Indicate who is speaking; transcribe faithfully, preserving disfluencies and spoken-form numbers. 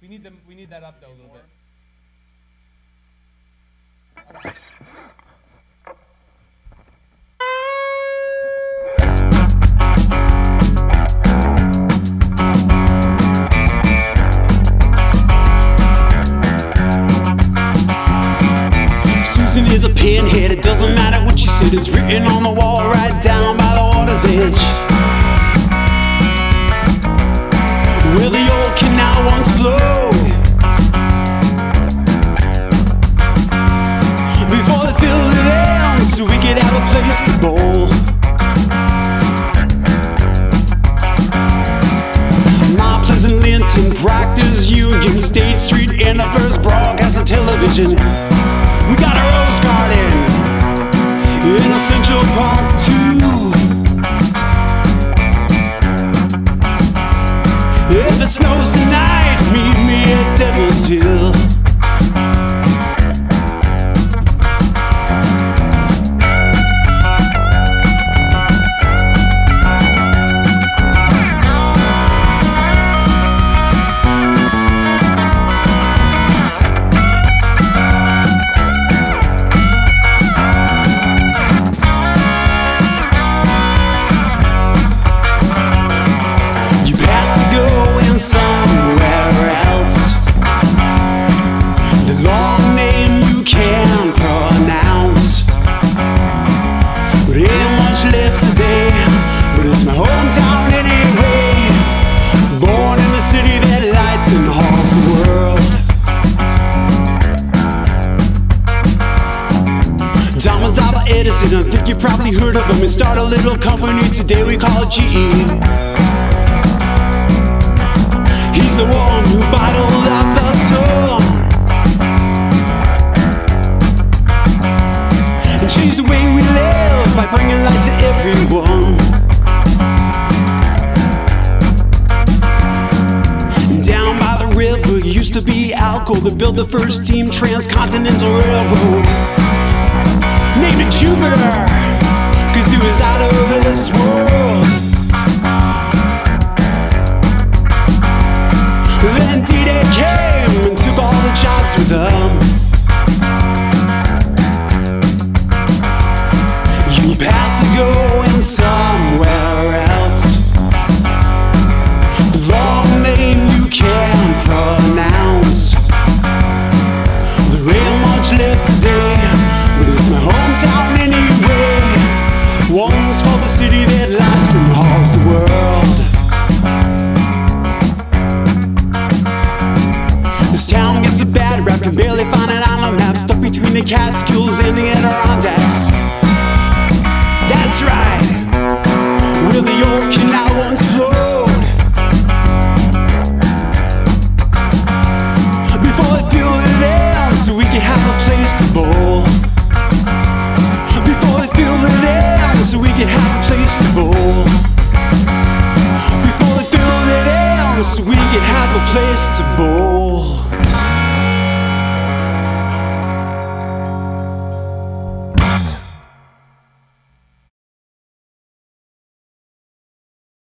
Speaker 1: We need them. We need that up though a little bit.
Speaker 2: Susan is a pinhead, it doesn't matter what she said. It's written on the wall right down by the water's edge, where the old canal once flowed, before they filled it in so we could have a place to bowl. Mount Pleasant, Linton, Proctor's, Union, State Street, and the first broadcast of television. We got a rose garden in a Central Park too. If it snows tonight, meet me at Devil's Hill. Left today, but it's my hometown anyway. Born in the city that lights and haunts the world. Thomas Alva Edison, I think you probably heard of him. He started a little company today, we call it G E. He's the one who bottled up the sun and changed the way we live by bringing light to everyone. Down by the river used to be Alco that built the first steam transcontinental railroad. Named it Jupiter, cause it was out of this world. Then D-Day came and took all the jobs with them. You have to go in somewhere else, the long name you can't pronounce. There ain't much left today, but it's my hometown anyway. One's called the city that lights and haunts the world. This town gets a bad rap, can barely find it on the map, stuck between the Catskills and the Adirondacks. That's right, where the old canal once flowed.